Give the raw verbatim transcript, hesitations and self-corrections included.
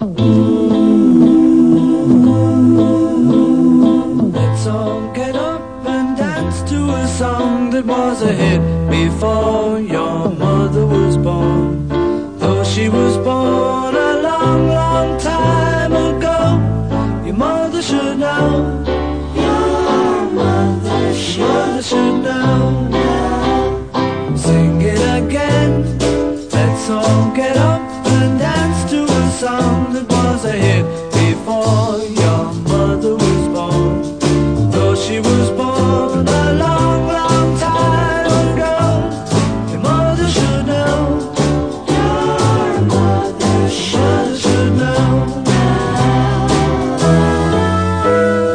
Let's all get up and dance to a song that was a hit before your mother was born. Though she was born a long, long time ago, your mother should know. Your mother should, mother should know. Sing it.